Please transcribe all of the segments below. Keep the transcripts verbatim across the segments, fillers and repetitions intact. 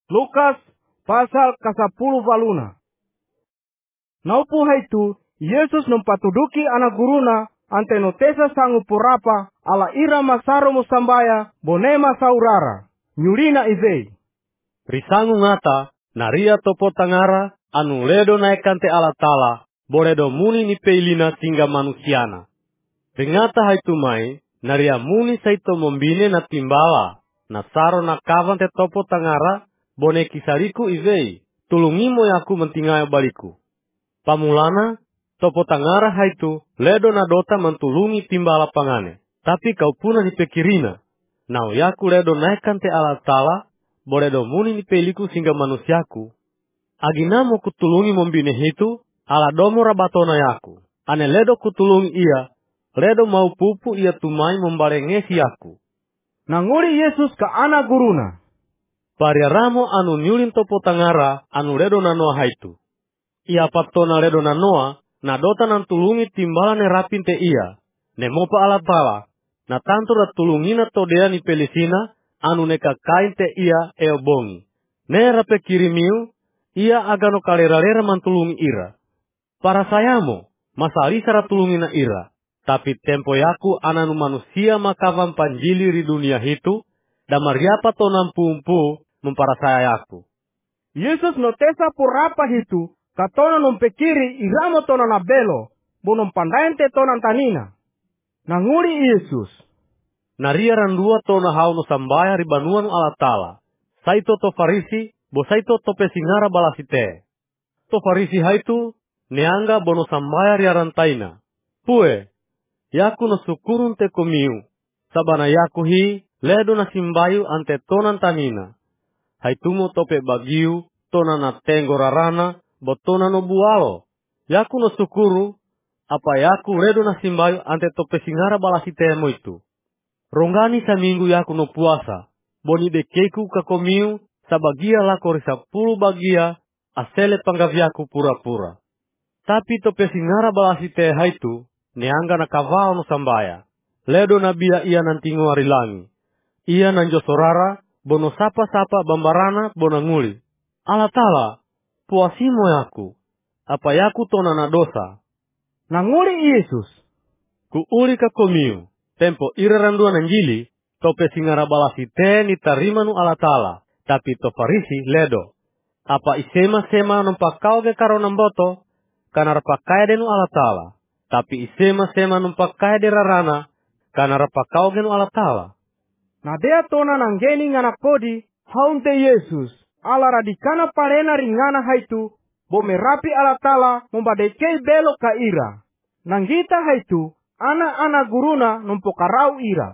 Lukas pasal kasapuluh baluna. Naupu haitu Yesus numpatuduki anak guruna ante notesa sangu purapa ala ira masaro musambaya bonema saurara. Nyulina izei. Risangu ngata naria topo tangara anu ledo naikante ala tala boredo muni ni peilina singga manusiana. Ringata haitu mai naria muni saito mombine na timbala nasaro na kavante topo tangara bone kisariku izei tulungimo yaku mentingayo baliku. Pamulana topo tangara haitu ledo na dota mentulungi timbala pangane. Tapi kau puna ni pekirina. Nau yaku ledo naikante ala tala boredo muni ni peliku singga manusiaku. Aginamo kutulungi mombine hitu ala domo rabatona yaku. Ane ledo kutulungi ia ledo mau pupu ia tumai membarengesi yaku. Nanguri Yesus ka anak guruna. Pariaramo anu nyulin topo tangara anu ledo na noa haitu. Ia patona ledo na noa na dota nan tulungi timbala ne rapinte ia. Ne mopa ala tala. Na tanto da tulungina todea ni pelisina anu neka kainte ia eo bongi. Ne rape kirimiu ia agano kalera-lera mantulungi ira. Para sayamo masali sara tulungina ira. Tapi tempo yaku ananu manusia makavam panjili ri dunia hitu damariapa tonam pumpu memparasaya yaku. Yesus notesa purapa hitu katona nompekiri iramo tona na belo bonom pandayante tona tanina. Nanguri Yesus. Naria randua tona hauno sambaya ribanuan ala tala. Saito to farisi bo saito to pesingara balasite. To farisi haitu neanga bono sambaya riarantaina. Pue yaku no sukurun te komiu. Sabana yaku hi ledo na simbayu ante tonan tanina. Haitumo tope bagiu tona na tenggorarana botona no bualo. Yaku no sukuru apa yaku ledo na simbayu ante tope singara balasite mo itu. Ronggani sa minggu yaku no puasa. Boni dekeku kakomiu sabagia lako risapulu bagia asele panggaviaku pura-pura. Tapi tope singara balasite haitu neanga na kavao no sambaya. Ledo na bia ia nantingo arilangi. Ia nanjo sorara bono sapa-sapa bambarana bonanguli. Ala tala puasimo yaku. Apa yaku tona na dosa. Nanguli Yesus. Ku uli kakomiu. Tempo ira randua nanjili. Tope singara balasite ni tarimanu ala tala. Tapi to farisi ledo. Apa isema-sema numpakau ge karo namboto. Kana rapakaya denu ala tala. Tapi isema-sema numpakaya de rarana. Kana rapakau genu ala tala. Nadea tona nanggeni ngana kodi haunte Yesus. Ala radikana parena ringana haitu. Bomerapi ala tala mombadekei belo ka ira. Nanggita haitu ana-ana guruna numpokarau ira.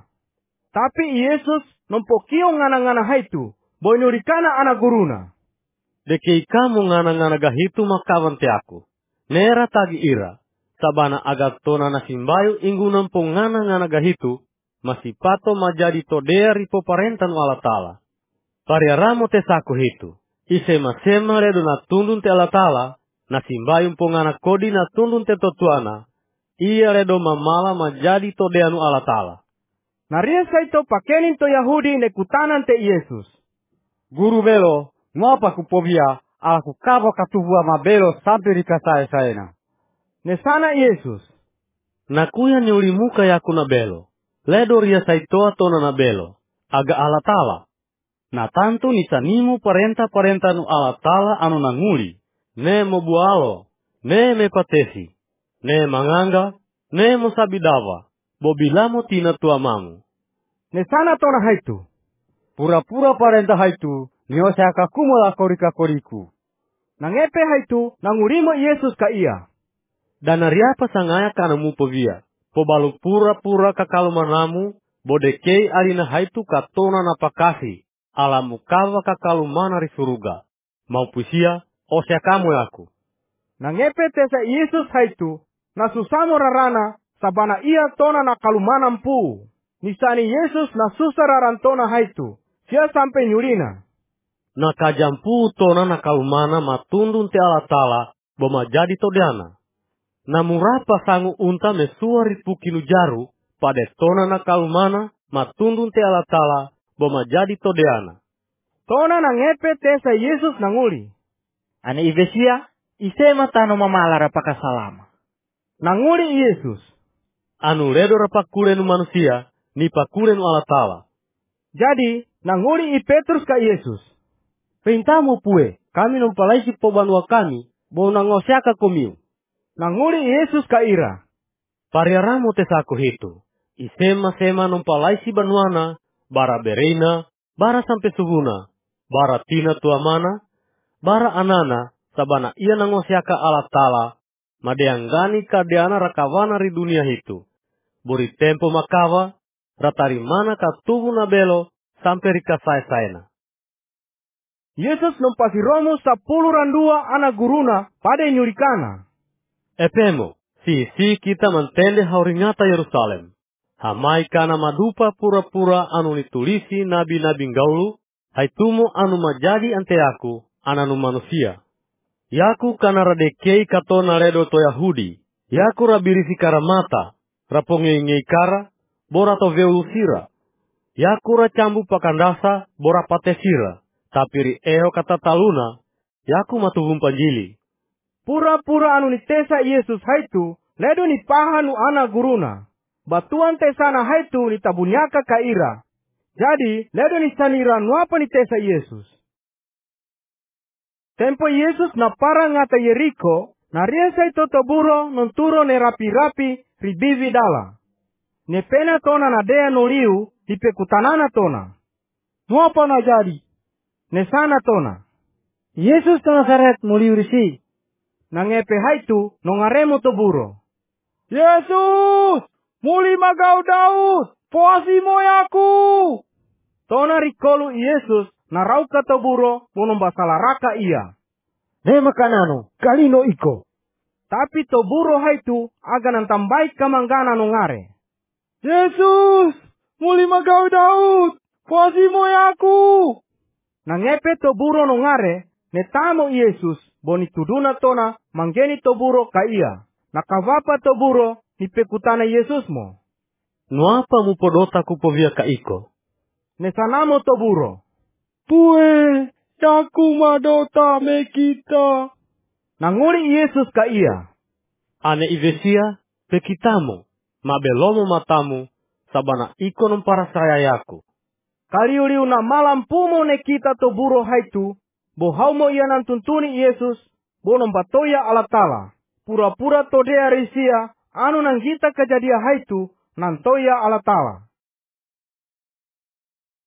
Tapi Yesus numpokio ngana-ngana haitu. Boinurikana ana guruna. Dekei kamu ngana-ngana gahitu makawan te aku. Nera tagi ira. Sabana agat tona na simbayu inggu nampong ngana-ngana gahitu. Masih pato majadi todea ripo parentan ala tala. Pariaramo te saku hitu. Isema-sema ledo na tundun te ala tala. Na simbayu pongana kodi na tundun te totuana. Ia ledo mamala majadi todeanu ala tala. Naria saito pakenin to Yahudi nekutanan te Yesus. Guru belo, ngapa kupovia ala kukavo katuvua mabelo sampai rikasae saena. Nesana Yesus. Nakuya ni ulimuka yaku na belo. Ledo ria saitoa tona na belo. Aga ala tala. Na tantu nisanimu parenta-parenta nu ala tala anu nanguli. Ne mobualo. Ne mepatesi. Ne manganga. Ne mosabidawa. Bobilamo tina tuamamu. Nesana tona haitu. Pura-pura parenta haitu. Niose akakumula korika koriku. Nangepe haitu nangurimo Yesus ka ia. Dan nariapa sangaya kana mupovia. Pobalu pura-pura kakalumanamu. Bodekei alina haitu katona napakasi. Alamu kawa kakalumana risuruga. Mau pusia osya kamu yaku. Nangepe tesa Yesus haitu. Nasusamo rarana. Sabana ia tona na kalumana mpu. Nisani Yesus na susararan tona haitu. Sia sampai nyulina. Na kajampu tona na kalumana matundun te ala tala. Boma jadi todeana. Na murapa sangu unta mesua ripukinu jaru. Pade tona na kalumana matundun te ala tala. Boma jadi todeana. Tona nangepe tesa Yesus nanguli. Ane ivesia, isema tano mamala rapaka salama. Nanguli Yesus. Anu ledo rapakulenu manusia, ni pakulenu Allah Ta'ala. Jadi, nanguli i Petrus ka Yesus. Perintahmu pue, kami nompalaisi pobanua kami, bo nangosiaka komiu. Nanguli Yesus ka ira. Pariaramu tesaku hitu. Isema-sema nompalaisi banuana, bara berina, bara sampai suhuna, bara tina tuamana, bara anana, sabana ia nangosiaka Allah Ta'ala, madeanggani kadeana rakawana ri dunia hitu. Buri tempo makawa, ratari mana katubu na belo, sampai rika sae-saena. Yesus nompasi romo sapuluh randua anak guruna pada nyurikana. Epemo, si-si kita mentende hauringata Yerusalem. Hamai kana madupa pura-pura anu nitulisi nabi-nabi gaulu, haitumu anu majadi ante aku, ananu manusia. Yaku kana radekei katona redo to Yahudi, yaku rabirisi karamata, rapongei kara, bora to veulusira. Yaku racambu pakandasa, bora patesira, tapi ri eho kata taluna, yaku matuhum panjili. Pura-pura anu nitesa Yesus haitu, ledo ni pahanu anak guruna. Batuan tesana haitu nitabunyaka kaira. Jadi, ledo ni sanira nuapa nitesa Yesus. Tempo Yesus na para ngata Yeriko, na riesa ito toburo nonturo ne rapi-rapi ribivi dala. Ne pena tona na dea noliu, dipekutanana tona. Nuapa na jadi? Ne sana tona. Yesus ta Nazaret muliu risi. Nangepe haitu nongaremo toburo. Yesus! Muli magau Daud! Poasi moyaku! Tona rikolu Yesus na rauka toburo monombasalaraka ia. Nema kanano, kalino iko. Tapi toburo haitu aga nantambai kamanggana nongare. Yesus! Muli magau Daud! Poasi moyaku! Nangepe toburo nongare, netamo Yesus boni tuduna tona manggeni toburo ka ia. Nakavapa toburo ni pekutana Yesus mo. Nuapa mupodota kupovia ka iko? Nesanamo toburo. Pue, yaku madota me kita. Nanguli Yesus ka ia. Ane ivesia, pekitamo, mabelomo matamu, sabana iko nompara saya yaku. Kaliuliu na malam pumo ne kita toburo haitu, bohaumo ia nantuntuni Yesus, bonombatoya Allah Ta'ala. Pura-pura todea risia, anu nang kita kejadia haitu, nantoya Allah Ta'ala.